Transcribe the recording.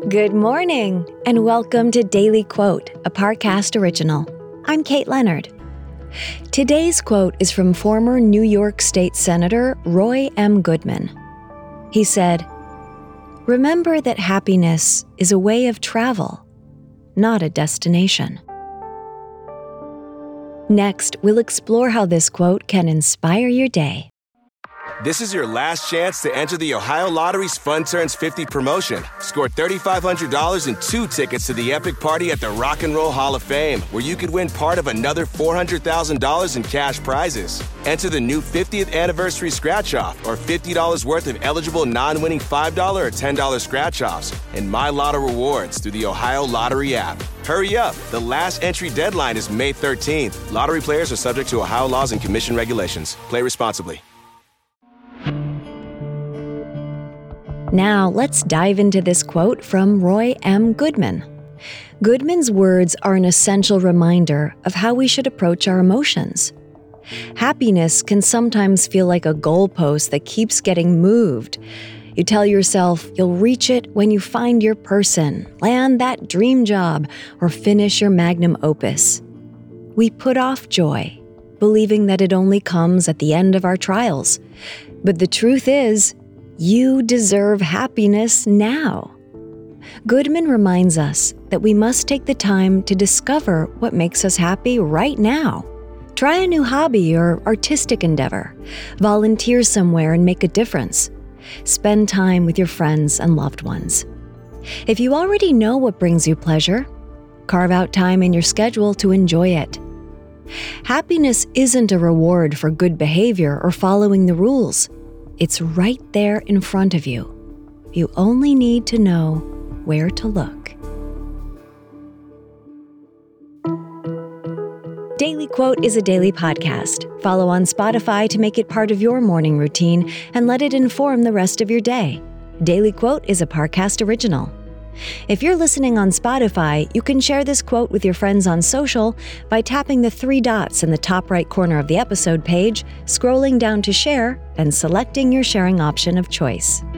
Good morning, and welcome to Daily Quote, a Parcast original. I'm Kate Leonard. Today's quote is from former New York State Senator Roy M. Goodman. He said, "Remember that happiness is a way of travel, not a destination." Next, we'll explore how this quote can inspire your day. This is your last chance to enter the Ohio Lottery's Fun Turns 50 promotion. Score $3,500 and 2 tickets to the epic party at the Rock and Roll Hall of Fame, where you could win part of another $400,000 in cash prizes. Enter the new 50th anniversary scratch-off or $50 worth of eligible non-winning $5 or $10 scratch-offs and My Lotto rewards through the Ohio Lottery app. Hurry up. The last entry deadline is May 13th. Lottery players are subject to Ohio laws and commission regulations. Play responsibly. Now, let's dive into this quote from Roy M. Goodman. Goodman's words are an essential reminder of how we should approach our emotions. Happiness can sometimes feel like a goalpost that keeps getting moved. You tell yourself you'll reach it when you find your person, land that dream job, or finish your magnum opus. We put off joy, believing that it only comes at the end of our trials. But the truth is, you deserve happiness now. Goodman reminds us that we must take the time to discover what makes us happy right now. Try a new hobby or artistic endeavor. Volunteer somewhere and make a difference. Spend time with your friends and loved ones. If you already know what brings you pleasure, carve out time in your schedule to enjoy it. Happiness isn't a reward for good behavior or following the rules. It's right there in front of you. You only need to know where to look. Daily Quote is a daily podcast. Follow on Spotify to make it part of your morning routine and let it inform the rest of your day. Daily Quote is a Parcast original. If you're listening on Spotify, you can share this quote with your friends on social by tapping the 3 dots in the top right corner of the episode page, scrolling down to share, and selecting your sharing option of choice.